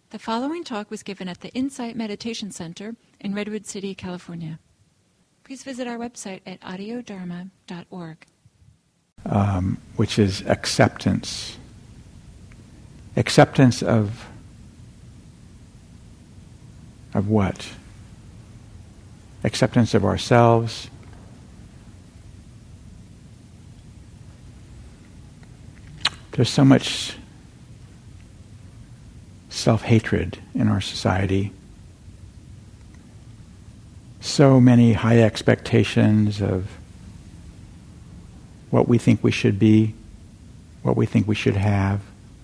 The following talk was given at the Insight Meditation Center in Redwood City, California. Please visit our website at audiodharma.org. Which is acceptance. Acceptance of what? Acceptance of ourselves. There's so much self-hatred in our society. So many high expectations of what we think we should be, what we think we should have.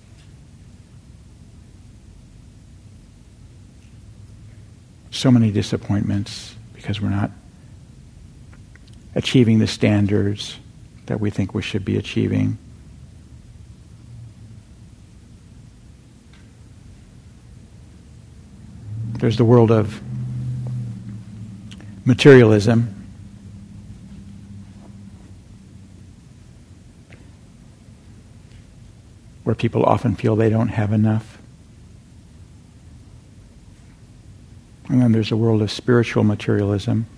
So many disappointments because we're not achieving the standards that we think we should be achieving. There's the world of materialism. Where people often feel they don't have enough. And then there's a world of spiritual materialism,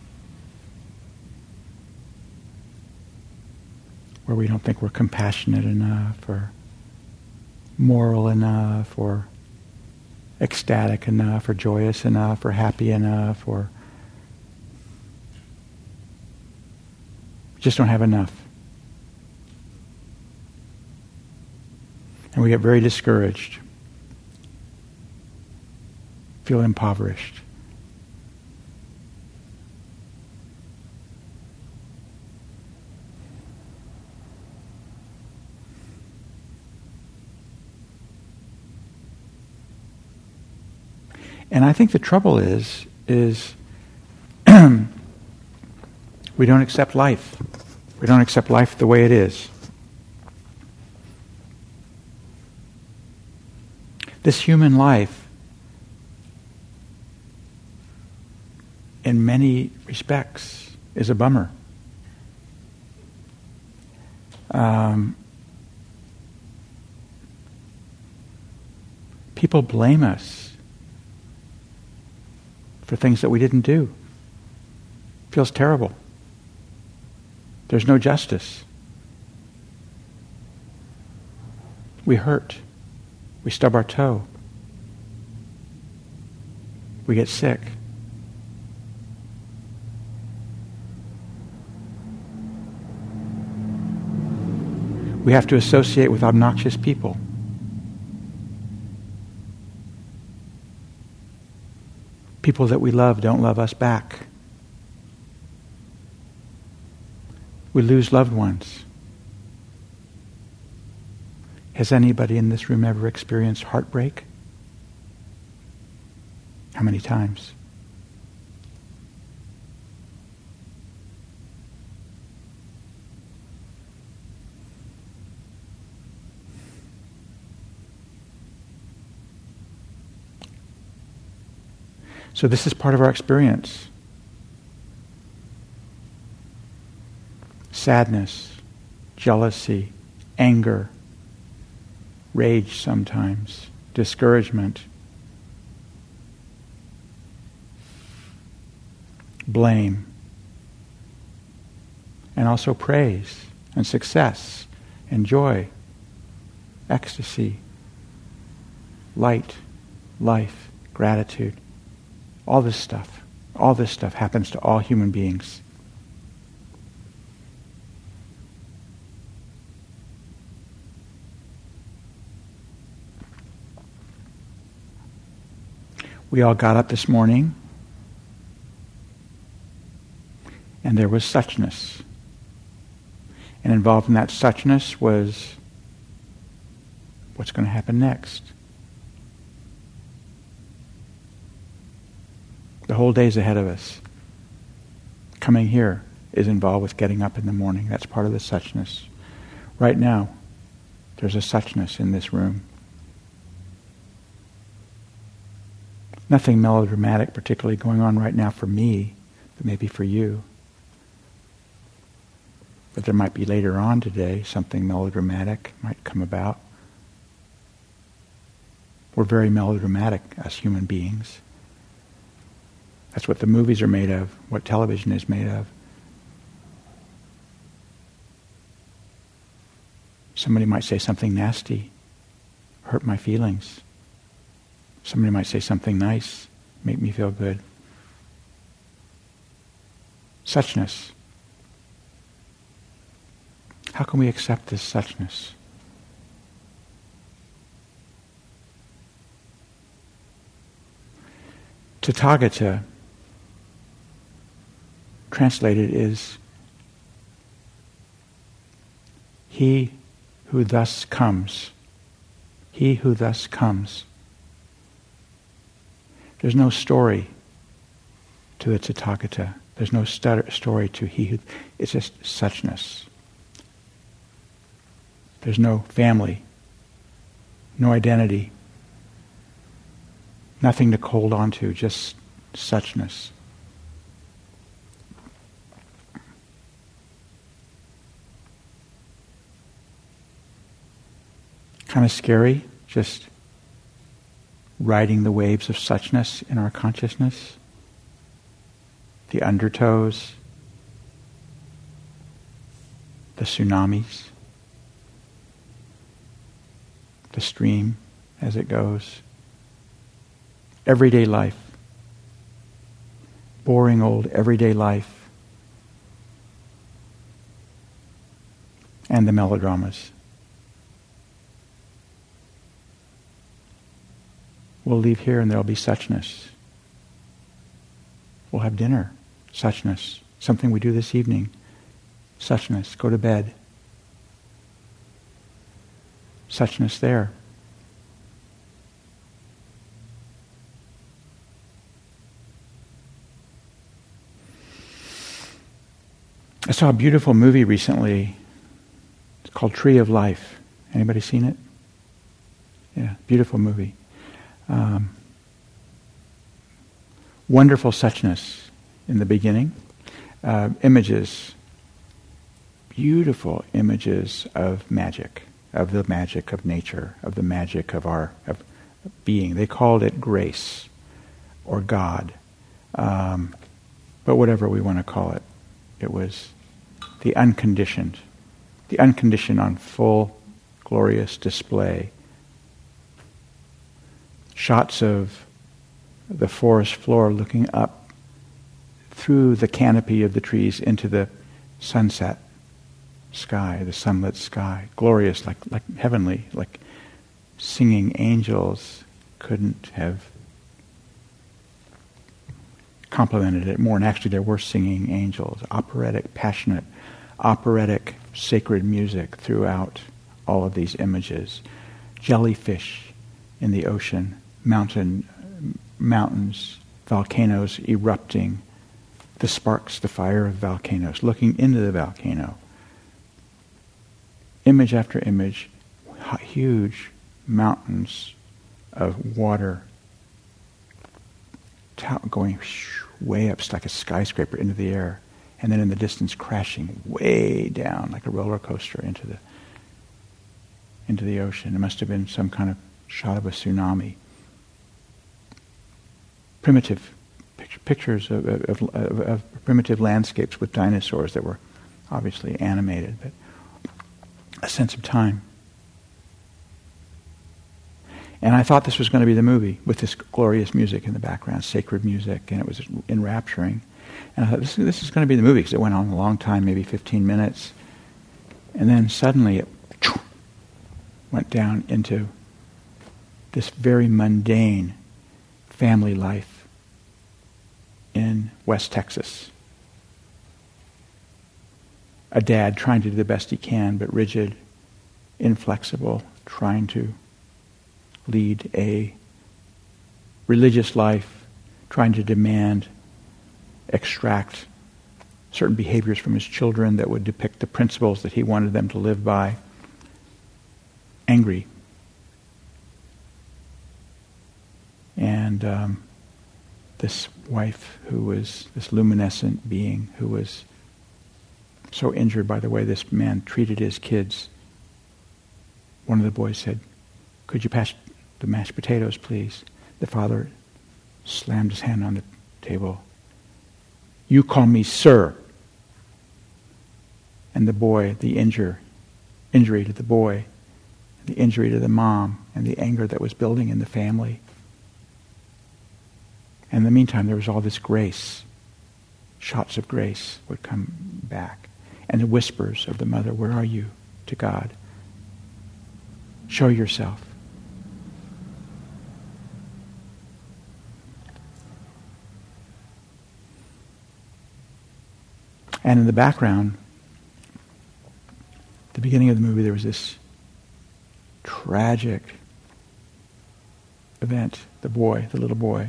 where we don't think we're compassionate enough, or moral enough, or ecstatic enough, or joyous enough, or happy enough, or just don't have enough. And we get very discouraged, feel impoverished. And I think the trouble is we don't accept life. We don't accept life the way it is. This human life, in many respects, is a bummer. People blame us for things that we didn't do. It feels terrible. There's no justice. We hurt. We stub our toe. We get sick. We have to associate with obnoxious people. People that we love don't love us back. We lose loved ones. Has anybody in this room ever experienced heartbreak? How many times? So this is part of our experience. Sadness, jealousy, anger, rage sometimes, discouragement, blame, and also praise and success and joy, ecstasy, light, life, gratitude. All this stuff happens to all human beings. We all got up this morning, and there was suchness. And involved in that suchness was what's going to happen next. The whole day's ahead of us. Coming here is involved with getting up in the morning. That's part of the suchness. Right now, there's a suchness in this room. Nothing melodramatic particularly going on right now for me, but maybe for you. But there might be later on today something melodramatic might come about. We're very melodramatic as human beings. That's what the movies are made of, what television is made of. Somebody might say something nasty, hurt my feelings. Somebody might say something nice, make me feel good. Suchness. How can we accept this suchness? Tathagata, translated, is he who thus comes. He who thus comes. There's no story to the Tathagata. There's no story to he who... It's just suchness. There's no family, no identity, nothing to hold on to, just suchness. Kind of scary, just riding the waves of suchness in our consciousness. The undertows, the tsunamis, the stream as it goes. Everyday life. Boring old everyday life. And the melodramas. We'll leave here and there'll be suchness. We'll have dinner. Suchness. Something we do this evening. Suchness. Go to bed. Suchness there. I saw a beautiful movie recently. It's called Tree of Life. Anybody seen it? Yeah, beautiful movie. Wonderful suchness in the beginning. Images, beautiful images of magic, of the magic of nature, of the magic of our of being. They called it grace or God, but whatever we want to call it. It was the unconditioned on full, glorious display. Shots of the forest floor looking up through the canopy of the trees into the sunset sky, the sunlit sky. Glorious, like heavenly, like singing angels couldn't have complemented it more. And actually there were singing angels, operatic, passionate, operatic, sacred music throughout all of these images. Jellyfish in the ocean, mountains, volcanoes erupting, the sparks, the fire of volcanoes, looking into the volcano. Image after image, huge mountains of water going way up, like a skyscraper, into the air, and then in the distance crashing way down like a roller coaster into the ocean. It must have been some kind of shot of a tsunami. Primitive pictures of primitive landscapes with dinosaurs that were obviously animated, but a sense of time. And I thought this was going to be the movie with this glorious music in the background, sacred music, and it was enrapturing. And I thought, this is going to be the movie, because it went on a long time, maybe 15 minutes. And then suddenly it went down into this very mundane family life in West Texas. A dad trying to do the best he can, but rigid, inflexible, trying to lead a religious life, trying to demand, extract certain behaviors from his children that would depict the principles that he wanted them to live by. Angry. And this wife who was this luminescent being who was so injured by the way this man treated his kids. One of the boys said, could you pass The mashed potatoes, please. The father slammed his hand on the table. You call me sir. And the boy, the injury to the boy, the injury to the mom, and the anger that was building in the family. And in the meantime, there was all this grace. Shots of grace would come back. And the whispers of the mother, where are you, to God? Show yourself. And in the background, at the beginning of the movie, there was this tragic event. The little boy,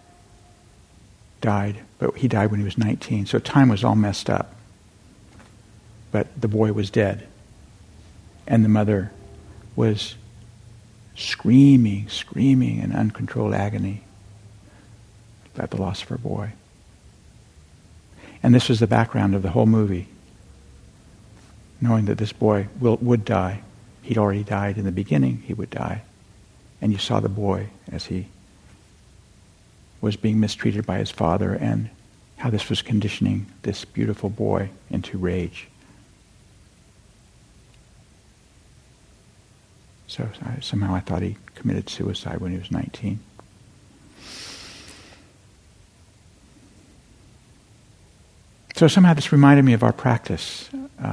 died, but he died when he was 19. So time was all messed up. But the boy was dead. And the mother was screaming in uncontrolled agony at the loss of her boy. And this was the background of the whole movie. Knowing that this boy would die. He'd already died in the beginning, he would die. And you saw the boy as he was being mistreated by his father, and how this was conditioning this beautiful boy into rage. So somehow I thought he committed suicide when he was 19. So somehow this reminded me of our practice.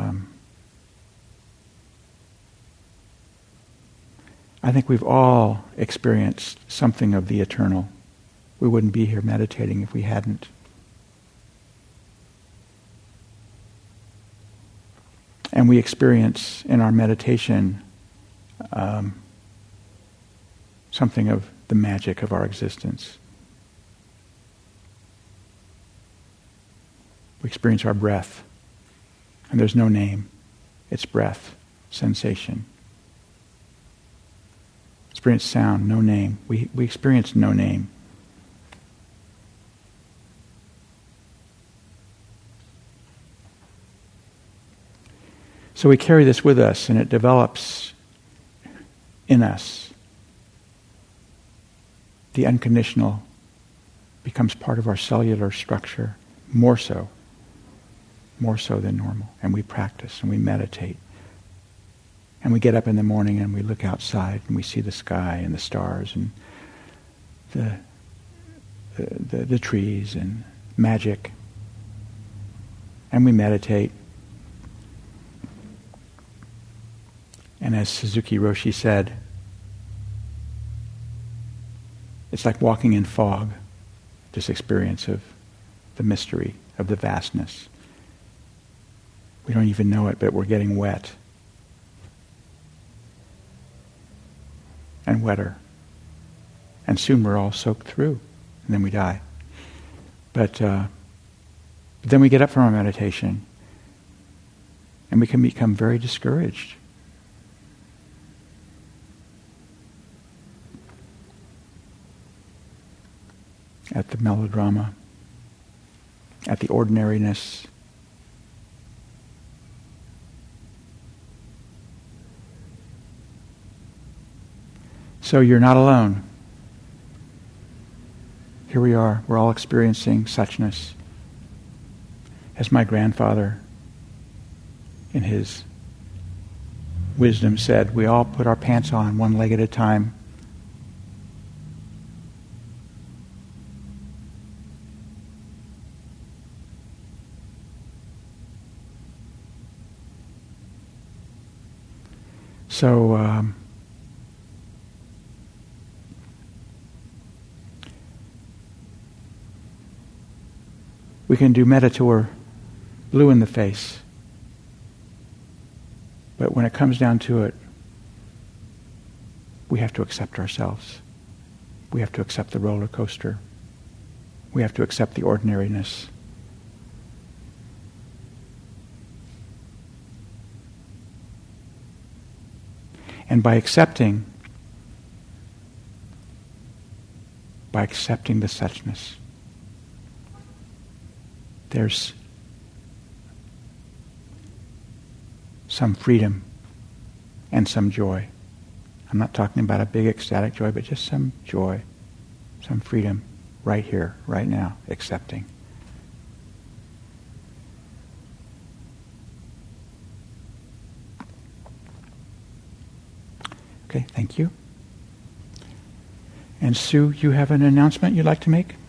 I think we've all experienced something of the eternal. We wouldn't be here meditating if we hadn't. And we experience in our meditation something of the magic of our existence. We experience our breath, and there's no name. It's breath, sensation. Experience sound, no name. We experience no name. So we carry this with us, and it develops in us. The unconditional becomes part of our cellular structure, more so than normal. And we practice, and we meditate. And we get up in the morning, and we look outside, and we see the sky, and the stars, and the trees, and magic. And we meditate. And as Suzuki Roshi said, it's like walking in fog, this experience of the mystery, of the vastness. We don't even know it, but we're getting wet. And wetter. And soon we're all soaked through, and then we die. But then we get up from our meditation, and we can become very discouraged. At the melodrama, at the ordinariness. So you're not alone. Here we are, we're all experiencing suchness. As my grandfather, in his wisdom, said, we all put our pants on one leg at a time. So, we can do metta till we're blue in the face. But when it comes down to it, we have to accept ourselves. We have to accept the roller coaster. We have to accept the ordinariness. And by accepting the suchness, there's some freedom and some joy. I'm not talking about a big ecstatic joy, but just some joy, some freedom, right here, right now, accepting. Okay, thank you. And Sue, you have an announcement you'd like to make?